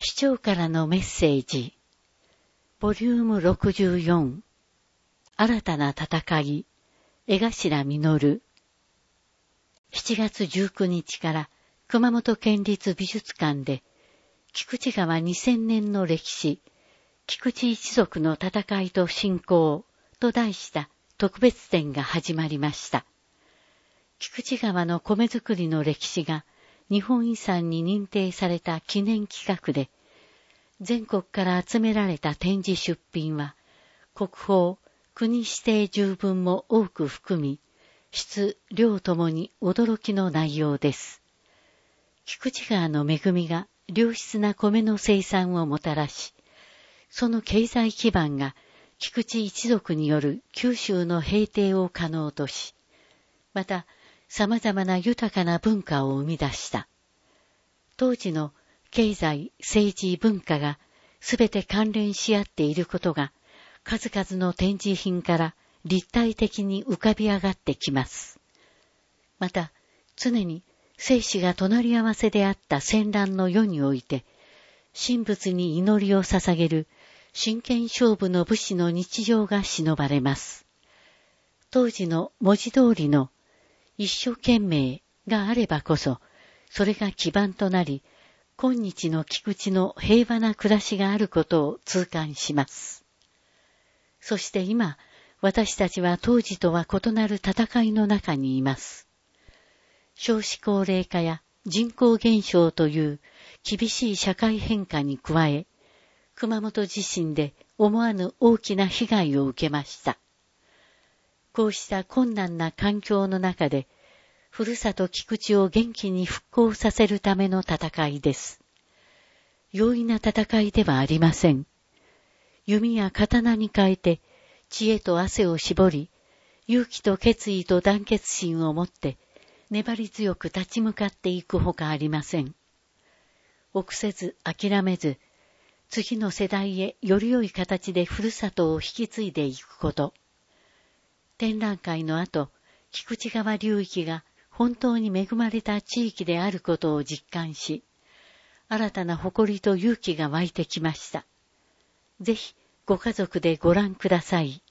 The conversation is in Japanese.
機長からのメッセージ。ボリューム64。新たな戦い。江頭実。7月19日から熊本県立美術館で、菊池川2000年の歴史、菊池一族の戦いと振興と題した特別展が始まりました。菊池川の米作りの歴史が日本遺産に認定された記念企画で、全国から集められた展示出品は、国宝、国指定十分も多く含み、質、量ともに驚きの内容です。菊池川の恵みが良質な米の生産をもたらし、その経済基盤が菊池一族による九州の平定を可能とし、また様々な豊かな文化を生み出した。当時の経済、政治、文化がすべて関連し合っていることが数々の展示品から立体的に浮かび上がってきます。また、常に生死が隣り合わせであった戦乱の世において、神仏に祈りを捧げる真剣勝負の武士の日常が忍ばれます。当時の文字通りの一生懸命があればこそ、それが基盤となり、今日の菊池の平和な暮らしがあることを痛感します。そして今、私たちは当時とは異なる戦いの中にいます。少子高齢化や人口減少という厳しい社会変化に加え、熊本地震で思わぬ大きな被害を受けました。こうした困難な環境の中で、ふるさと菊池を元気に復興させるための戦いです。容易な戦いではありません。弓や刀に変えて、知恵と汗を絞り、勇気と決意と団結心を持って、粘り強く立ち向かっていくほかありません。臆せず諦めず、次の世代へより良い形でふるさとを引き継いでいくこと。展覧会の後、菊池川流域が本当に恵まれた地域であることを実感し、新たな誇りと勇気が湧いてきました。ぜひご家族でご覧ください。